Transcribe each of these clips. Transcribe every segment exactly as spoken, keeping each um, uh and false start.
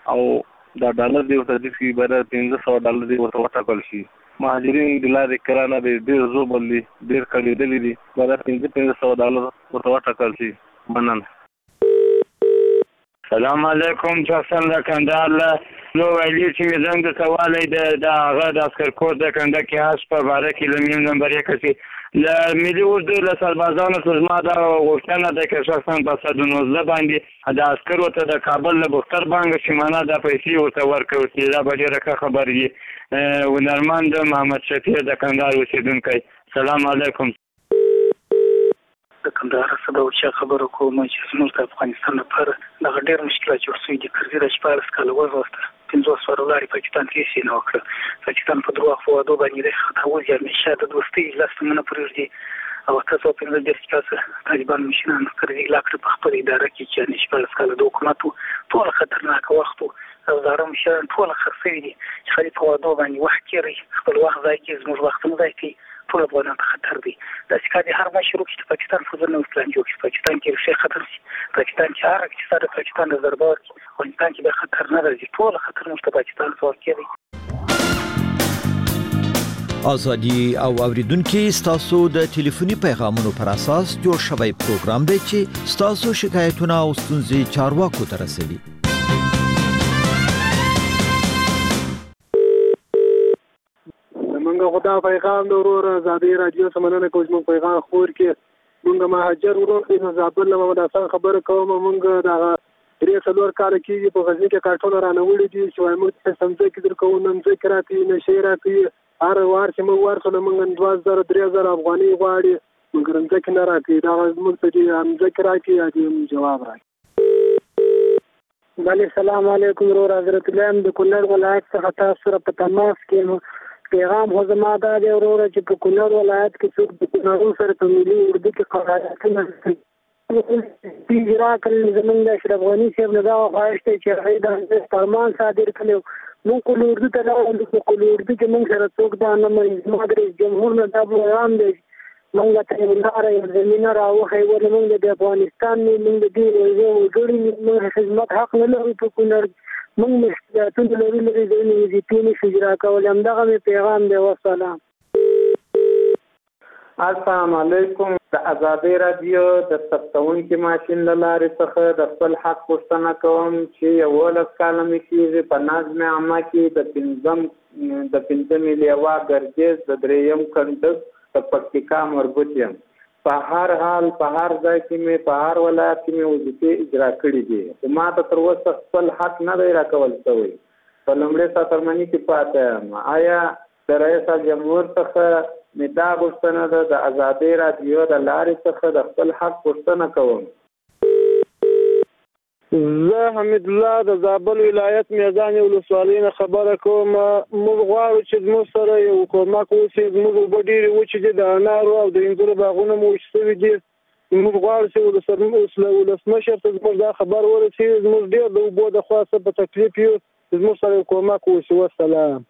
او دا ډالر دی ورته د فی بره پنځه سوه ډالر دی ورته وټاکل شي. مهاجرین د لارې کرانه دی ډېر زوبل دي ډېر کړېدلي دي بره پنځه پنځه سوه ډالر ورته وټاکل شي. مننه. سلام علیکم چاکسن د کندهار له نو ویلي چې مې زنګ درته والی د هغه د عسکرکور د کنډک کې هاس په باره کې له میم نمبر یک کې له ملي اردو له سربازانو څخه زما دا غوښتنه ده که شخصا په سد نوزده باندې د عسکرو ته د کابل له بختر بانک چې معنا دا پیسې ورته ورکړو چې دا به ډېره ښه خبر وي. هنرمند محمد شفیع د کندهار اوسېدونکی. سلام علیکم. د کندهار څخه د اوچا خبرو کوم چې زموږ د افغانستان لپاره دغه ډېر مشکلات جوړ شوي دي. کرزي د شپاړس کاله وروسته پنځوس ورو لارې پاکستان ته یې نه وکړه. پاکستان په دروغ په وعدو باندې د خطاوزي همیشه د دوستۍ اجلاس ته نه پرېږدي او اته سوه پنځه دېرش کسه طالبان مشران کرزي لا کړه په خپل اداره کې چې شپاړس کاله د حکومت ټول خطرناک وخت او زاړه مشران ټول خرڅوي دي چې خالي په وعدو باندې وخت تېروي خپل وخت ځای کې زموږ وخت هم ځای کوي. ټول افغانان ته خطر دی. داسې کار دی هر مشروع چې پاکستان فضل نه پلان جوړ شي پاکستان کې ریښې خطر شي پاکستان کې هر اقتصاد پاکستان د ضربه ورکړي افغانستان کې به خطر نه راځي. ټول خطر موږ ته پاکستان ته ورکوي. ازادي او اوریدونکو ستاسو د ټلیفوني پیغامونو پر اساس جوړ شوی پروګرام دی چې ستاسو شکایتونه او ستونزې چارواکو ته رسوي. منګه خدا پیغام د ورور آزادي رادیو سمنه کوم موږ پیغام خور کې موږ مهاجر ورور د زابل له محمد حسن خبره کوم. موږ دا درې څلور کال کې په غزنی کې کارټونه رانوړي دي چې موږ څه سمځي کې در کوو نن ذکر راکې نشي راکې هر وار چې موږ ورسره موږ دوه زره درې زره افغاني غواړي موږ رنځ کې نه راکې دا موږ ته دې هم ذکر راکې دې جواب راکې. بله سلام علیکم ورور حضرت الله د کونړ ولایت څخه تاسو سره په تماس کې پیغام خو زما دا دی وروره چې په کونړ ولایت کې څوک د کونړ سره په ملي اردو کې قراردادونه کوي راکړل. زمونږ د اشرف غني صاحب نه دا خواهش دی چې هغوی د فرمان صادر کړی مونږ کل اردو ته راغلو په کل اردو کې مونږ سره څوک دا نه مني. زما د رئیس جمهور نه دا پیغام دی مونږ ته یو لاره یو زمینه راوښیي ولې مونږ د افغانستان نه مونږ د دې وګړي مونږ خدمت حق نه لرو په کونړ موږ مشکلاتونه لري لري د وظیفې نشو اجرا کولی. همدغه مې پیغام دی. وسلام. السلام علیکم. د ازادي رادیو د ثبتونکي ماشین له لارې څخه د خپل حق پوښتنه کوم چې یولس کاله مې کېږي په نظم عامه کې د پنځم د پنځمې لیوا ګرجیز د درېیم کنډک د پکتیکا مربوط یم. په هر حال په هر ځای کې مې په هر ولایت کې مې وظیفې اجرا کړي دي خو ما ته تر اوسه خپل حق نه دی راکول شوی. په لومړۍ ساترمني کې پاتې یم. آیا د رئیس جمهور څخه مې دا غوښتنه ده د ازادي رادیو د لارې څخه د خپل حق پوښتنه کوم. زه حمید الله د زابل ولایت میزان ولسوالۍ نه خبره کوم. موږ غواړو چې زموږ سره یو کومک وشي. زموږ اوبه ډېرې وچې دي د انارو او د انګورو باغونه مو وچ شوي دي. موږ غواړو چې ولسمشر ته زموږ دا خبر ورسېږي. زموږ ډېر د اوبو د خوا څه په تکلیف یو زموږ سره یو کومک وشي. وسلام.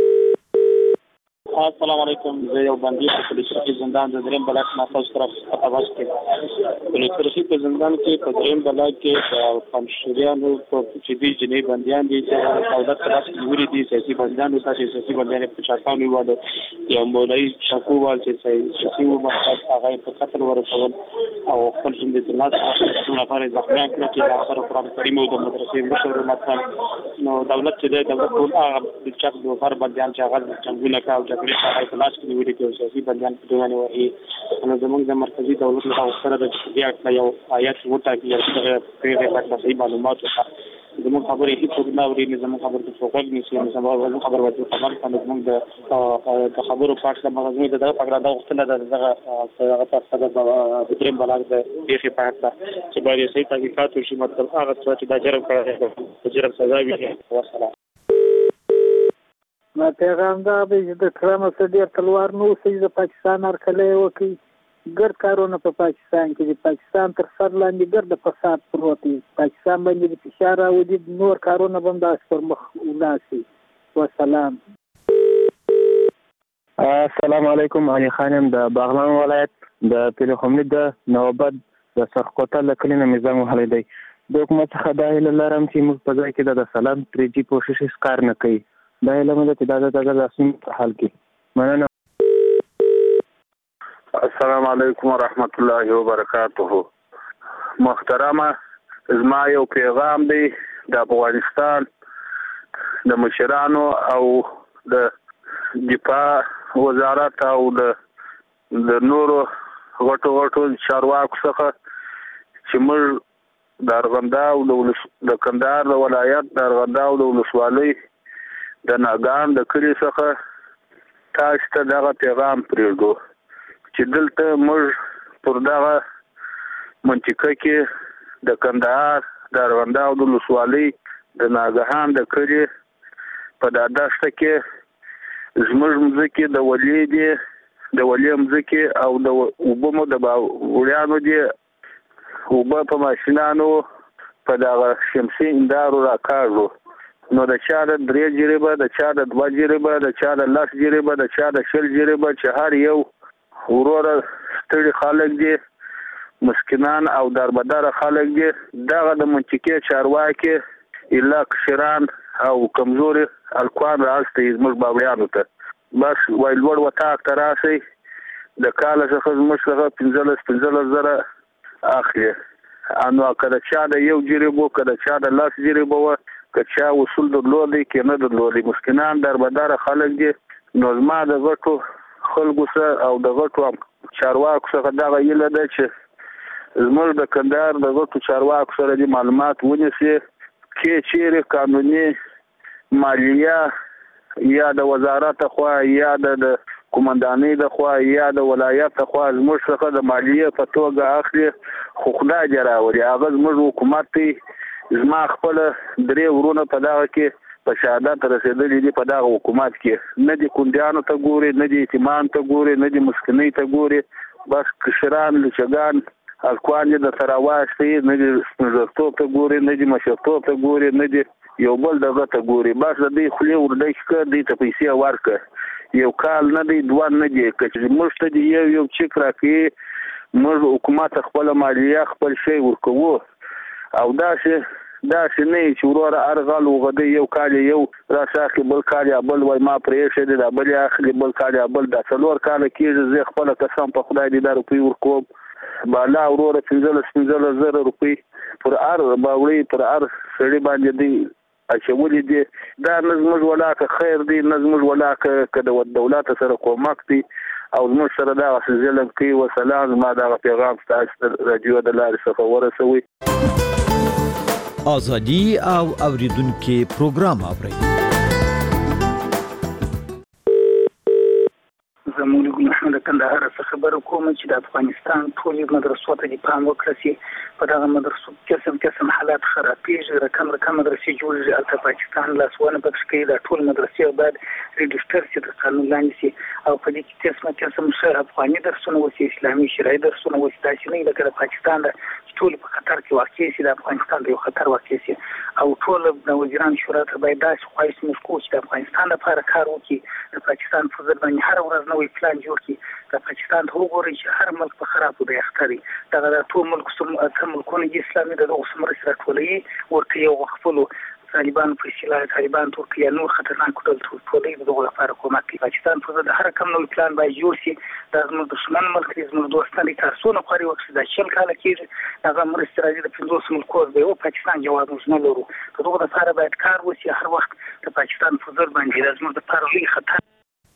السلام علیکم. زه یو بندي په پولیس کې زندان د دریم بلاک نه تاسو طرف په واس کې پولیس په زندان کې په دریم بلاک کې د پنځشریانو په چې دي جنې بنديان دي چې سعودت طرف نیولې دي سیاسي بنديان او سیاسي بنديان په چاپانو وایي یو مولوی شکووال چې سیاسي مقصد هغه په قتل ورسول او خپل ژوند د لاس په لپاره ځخمه کړ چې اخر قرآن کریم او د مدرسې مشر مطلب نو دولت چې د دولت ټول هغه د چاپ د فر بنديان چې هغه څنګه کاوه جګړې په خلاص کې ویل کې سیاسي بنديان په دونه وایي نو زموږ د مرکزی دولت له سره د بیا یو آیات وټاکي چې په دې صحیح معلومات زموږ خبرې هیڅ نه اوري زموږ خبرې څه کوي نشي زموږ خبر ورته خبر کنه زموږ د خبرو پاتې د مغزمي د پګړه د وختله دغه هغه تاسو د دریم بلاغ د پیښې پاتې چې باید صحیح تحقیقات وشي مطلب هغه څه چې د جرم کړی جرم سزا وي. وسلام. ما پیغام دا به د کرام صدر تلوار نو سې د پاکستان هرکله وکي ګرد کارونه په پاکستان کې د پاکستان تر سر لاندې ګرد فساد پروت دی. پاکستان باندې د فشار او د نور کارونه باندې اس پر مخ ولاسي. والسلام. السلام علیکم. علي خانم د باغلان ولایت د پیلخمنی د نوبت د سرخوته لکلینه میزان وهلی دی. د حکومت څخه دا هیله لرم چې موږ په ځای کې د سلام ترې جي کوشش هیڅ کار نه کوي. دا هیله مې ده چې دا د تصمیم په حال کې. مننه. السلام علیکم ورحمت الله وبرکاته. محترمه، زما یو پیغام دی د افغانستان د مشرانو او د دفاع وزارت او د د نورو غټو غټو چارواکو څخه چې موږ د ارغنداو د کندهار د ولایت د ارغنداو د ولسوالۍ د ناګان د کلي څخه تاسو ته دغه پیغام پرېږدو چې دلته موږ پر دغه منطقه کې د کندهار د ارغنداو د ولسوالۍ د ناګهان د کلي په دا دشته کې زموږ مځکې د ولې دي د ولې مځکې او د اوبه مو د وړیانو دي اوبه په ماشینانو په دغه شمسي اندارو راکاږو. نو د چا د درې جریبه، د چا د دوه جریبه، د چا د لس جریبه، د چا د شل جریبه، چې هر یو وروره ستړي خلک دي، مسکینان او دربدره خلک دي. دغه د منطقې چارواکي الا کشران او کمزوري الکوان راستي زموږ باوریانو ته بس وای لوړ وطاق ته راسي د کال څخه زموږ څخه پنځلس پنځلس زره اخلي. انو کله چا د یو جریبو، کله چا د لاس جریبو، کله چا وصول درلودي کې نه درلودي، مسکینان دربدره خلک دي. نو زما د غټو خلکو سره او د غټو چارواکو سره دغه هیله ده چې زموږ د کندهار د غټو چارواکو سره د معلومات ونیسي کې چیرې قانوني مالیه یا د وزارت خوا یا د کومندانۍ د خوا یا د ولایت خوا زموږ څخه د مالیه په توګه اخلي. خو خدای دې راوړي هغه زموږ حکومت دی. زما خپل درې ورونه په دغه کې په شهادت رسېدلي دي په دغه حکومت کې. نه دي کونډیانو ته ګوري، نه دي یتیمان ته ګوري، نه دي مسکینۍ ته ګوري. بس کشران لچګان الکوان دې د سره واشتي، نه دي سپینږیرتوب ته ګوري، نه دي مشرتوب ته ګوري، نه دي یو بل دغه ته ګوري. بس د دې خولې ورډۍ ښکه دې ته پیسې ورکړه. یو کال نه دی، دوه نه دی، که موږ ته یو یو چک راکړي، موږ حکومت خپل مالیه خپل شی ورکوو. او داسې داسې نه چې وروره هر غل وغدی یو کال یو راساخي، بل کال یا بل وای ما پرېښی دی، دا بل یې اخلي، بل کال یا بل. دا څلور کاله کېږي زه خپله قسم په خدای دې دا روپۍ ورکوم. بالا وروره پنځلس پنځلس زره روپۍ پر هر باوړۍ پر هر سړي باندې دی اچولي دي. دا نه زموږ ولاکه خیر دی، نه زموږ ولاکه که د دولت سره کومک دی او زموږ سره دغسې ظلم کوي. وسلام. زما دغه پیغام ستاسو د راډیو د لارې څخه ورسوئ. ازادي او اوریدونکو پروګرام اورئ. زموږ محمد کندهار څخه خبر کوم چې د افغانستان ټولې مدرسو ته د پام وکړي. په دغه مدرسو قسم قسم حالات خرابېږي، رقم رقم مدرسې جوړېږي. هلته پاکستان لاسوهنه پکې کوي. دا ټول مدرسې باید ريجسټر شي، د قانون لاندې شي. او په دې کې قسمه قسم ښه افغاني درسونه وشي، اسلامي شرعي درسونه وشي. داسې نه لکه د پاکستان د ټول په خطر کې واقع شي، د افغانستان د یو خطر واقع شي. او ټول د وزیران شورا ته باید داسې خواهش موږ کوو چې د افغانستان لپاره کار وکړي، د پاکستان په ضد باندې هر ورځ نوی پلان جوړ کړي. د پاکستان ته وګورئ چې هر ملک په خرابو دی اخته دی. دغه د ټول ملک څو ملکونه دي اسلامي د دغو مرستې راټولوي، ورته یو خپلو طالبانو په اصطلاح طالبان ترکیه نور خطرناک ډول ټولوي د دغو لپاره کومک کوي. پاکستان په ضد هر کوم نوی پلان باید جوړ شي. دا زموږ دښمن ملک دی، زموږ دوستان دي. تر څو نه خواري وکړي دا شل کاله کېږي هغه مرستې راځي د پنځوس ملکو دی. او پاکستان جواب موږ نه لرو. د دغو لپاره باید کار وشي. هر وخت د پاکستان په ضد باندې دا زموږ لپاره لوی خطر.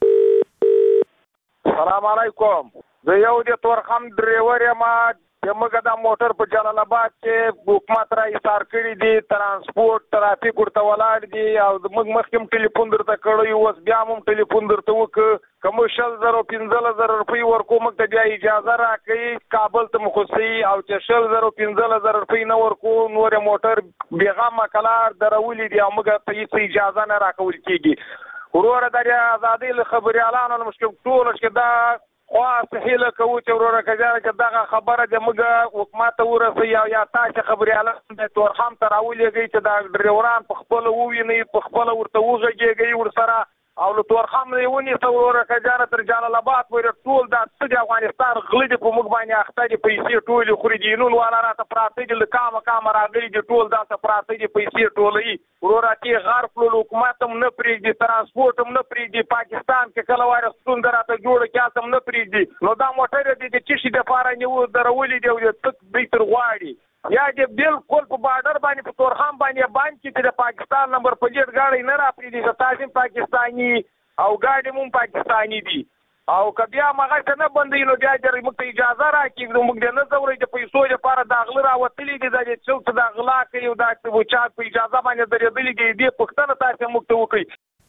السلام علیکم. زه یو د تورخم ډریور یم. زموږ د موټر په جلال آباد کې حکومت را ایثار کړي دي، ترانسپورت ټرافیک ورته ولاړ دي. او موږ مخکې هم ټلیفون درته کړی، اوس بیا هم ټلیفون درته وکړو. که موږ شل زره پنځلس زره روپۍ ورکوو، موږ ته بیا اجازه راکوي کابل ته مو خوسي. او چې شل زره پنځلس زره روپۍ نه ورکوو، نور یې موټر بېغمه کلار درولي دي او موږ ته هېڅ اجازه نه راکول کېږي. وروره د ازادۍ له خبریالانو له مشکل ټوله چې دا خواست هیله کوو چې وروره که جانه چې دغه خبره د موږ حکومت ته ورسوي او یا تاسې خبریالان د تورخم ته راولېږئ چې دا ډریوران په خپله ووینئ، په خپله ورته وغږېږئ ورسره او له تورخم نه ونیسه وروره که جانه تر جلال آباد پورې ټول دا څه د افغانستان غله دي په موږ باندې اخته دي پیسې ټولې خوري دي نون والا راته پراته دي له کامه کامه راغلي دي ټول داسې پراته دي پیسې ټولوي وروره چې غار کړلو حکومت هم نه پرېږدي ترانسپورټ هم نه پرېږدي پاکستان کې کله وایره ستونزه راته جوړه کیاس هم نه پرېږدي نو دا موټر دي د څه شي دپاره نیو درولي دي او تک دوی تر غواړي یا دې بالکل په بارډر باندې په تورخم باندې باندې چې د پاکستان نمبر پلیټ ګاډي نه را پرېږدي که تاسې پاکستاني او ګاډي مو پاکستاني دي او که بیا مغه ته نه بندوي نو بیا دې موږ ته اجازه راکړي نو موږ دې نه ځوروي د پیسو لپاره د غله راوتلي دي دا چې څوک د غلا کوي او دا چې په اجازه باندې درېدلي دي دې پوښتنه تاسې موږ ته وکړئ.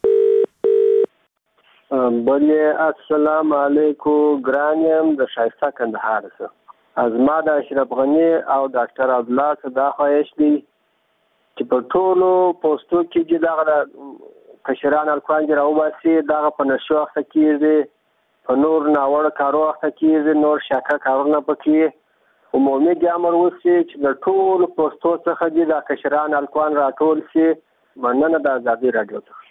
بله السلام علیکم ګرانیم د ښایسته کندهار څخه از ما د اشرف غني او ډاکټر عبدالله څخه دا خواهش دی چې په ټولو پوسټو کې چې دغه کشران الکوان دي راوباسي دغه په نشو اخته کېږي په نور ناوړه کارو اخته کېږي نور شاکه کارونه پکې عمومي دې امر وشي چې د ټولو پوسټو څخه دي د کشران الکوان راټول شي. مننه د ازادي راډیو څخه.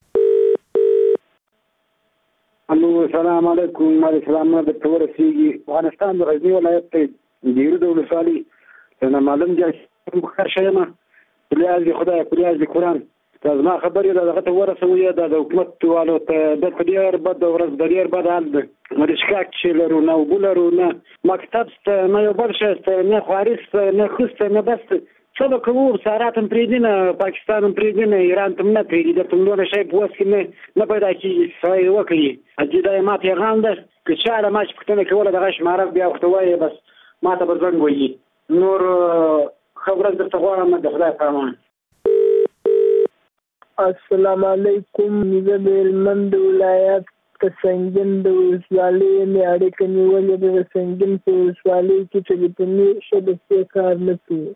الو السلام علیکم مالک سلام د تور سیږي افغانستان د غزنی ولایت ته ډیرو د ولسوالۍ نه معلوم دي مخکر شیمه پلیاز دی خدای پلیاز دی قرآن تاسو ما خبرې دغه ته ورسوي د حکومت والو ته د ډیر بد ورځ د ډیر بد حال ده مرشکاک چې لرو نه وګلرو نه مکتب ته نه یو بل شته نه خارج نه خوسته نه بس څه به کوو ساراتم پریدنه پاکستانم پریدنه ایران تم نه پریدي د تم نور شي په وس کې نه نه پیدا کیږي سوي وکړي اجدا ما پیغام ده چې چاره ما چې پښتنه کوله دغه شماره بیا وختوي بس ما ته برزنګ وایي نور خبره درته غواړم د خدای په امان. السلام علیکم زه د هلمند ولایت د سنګین د ولسوالۍ مې اړیکه نیولې ده د سنګین په ولسوالۍ کې ټلیفوني شبکې کار نه کوي.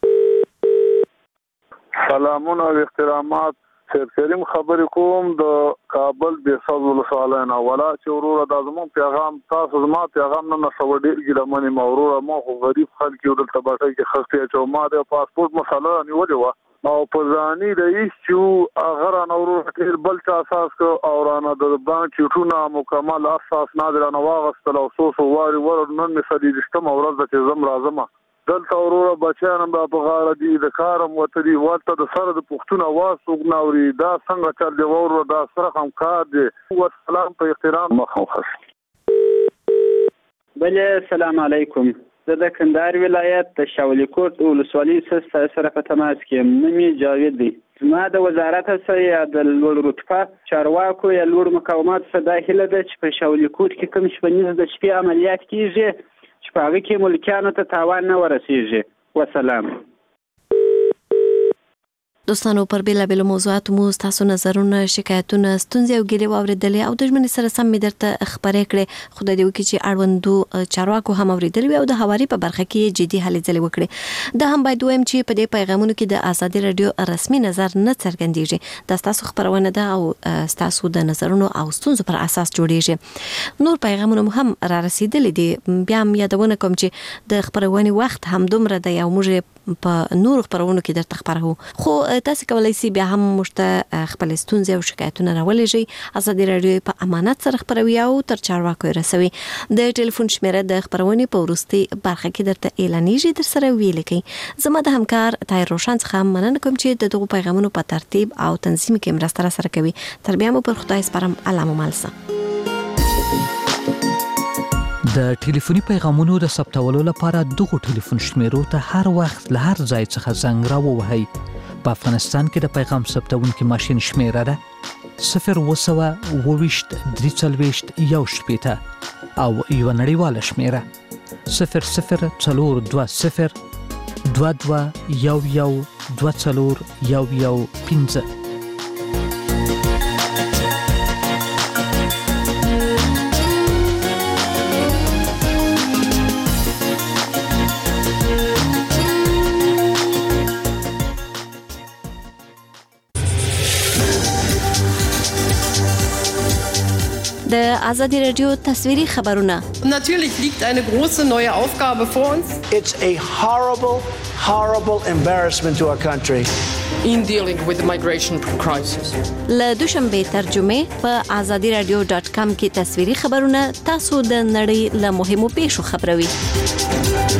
سلامونه او احترامات سید کریم خبرې کوم د کابل بیساز ولسوالۍ نه ولا چې وروره دا زموږ پیغام تاسو زما پیغام نه نشو ډېر ګیلمنې ما وروره ما خو غریب خلک یو دلته باټۍ کې خستې اچو ما د پاسپورټ مسله نیولې وه او په ځاني رئیس چې هغه رانه وروره ډېر بل چا اساس کړ او رانه د بانک چیټونه مکمل اساس نه دی رانه واغېستل او څو څو وارې ور نن مې څلېرویشتمه ورځ ده چې زم راځمه دلته وروره بچیان هم په غاړه دي د کار هم ورته دي ورته د سره د پوښتنه اواز څوک نه اوري دا څنګه چل دی وروره دا سره هم کار دی والسلام په احترام مخوخش. بله السلام علیکم زه د کندهار ولایت د شاولي کوټ ولسوالۍ سره په تماس کې یم. نوم یې جاوید دی. زما د وزارت څخه یا د لوړ رتبه چارواکو یا لوړ مقاماتو څخه دا هیله ده چې په شاولي کوټ کې کوم شپنیز د شپې عملیات کېږي چې په هغه کې ملکیانو ته تاوان نه ورسیږي. وسلام. دوستانو پر بیلابیلو موضوعاتو مو تاسو نظرونه شکایتونه ستونزې او ګیلې واوریدلې او د ژمنې سره سم مې درته خبرې کړې خدای دې وکړي چې اړوندو چارواکو هم اوریدلې او د هواري په برخه کې جدي هلې ځلې وکړي. دا هم باید وایم چې په دې پیغامونو کې د ازادي رادیو رسمي نظر نه څرګندېږي دا تاسو خبرونه ده او تاسو د نظرونو او ستونزو پر اساس جوړیږي. نور پیغامونه هم را رسیدلې دي بیا هم یادونه کوم چې د خبرونې وخت هم دومره دی او موږ په نور خبرونو کې درته خبرو خو تاسو کولای شئ بیا هم مشته خپل ستونزې او شکایتونه راولېږئ. ازادي رادیو په امانت سره خبروي او تر چارواکو رسوي. د ټلیفون شمیره د خبرونې په وروستي برخه کې درته اعلانېږي در سره ویل کی. زما د همکار طاهر روشن څخه مننه کوم چې دغه پیغامونو په ترتیب او تنظیم کې مرسته سره کوي. تر بیا مو پر خدای سپارم. الله مو مالسه. د ټلیفوني پیغامونو د ثبتولو لپاره دغه ټلیفون شمیرو ته هر وخت له هر ځای څخه زنګ راووهئ. په افغانستان کې د پیغام ثبتونکي ماشین شمیره ده صفر اووه سوه اووه ویشت درې څلوېښت یو شپېته او یوه نړیواله شمیره صفر صفر څلور دوه صفر دوه دوه یو یو دوه څلور یو یو پنځه. د ازادي رادیو تصویري خبرونه. Natürlich liegt eine große neue Aufgabe vor uns. It's a horrible, horrible embarrassment to our country. in dealing with the migration crisis. له دوشنبه ترجمه په آزادی رادیو ډاټ کام کې تصویري خبرونه تاسو د نړۍ له مهمو پیښو خبروي.